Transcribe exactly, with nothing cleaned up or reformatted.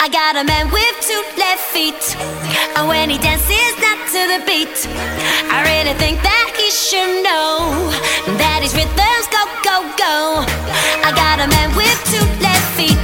I got a man with two left feet, and when he dances not to the beat, I really think that he should know that his rhythms go, go, go. I got a man with two left feet,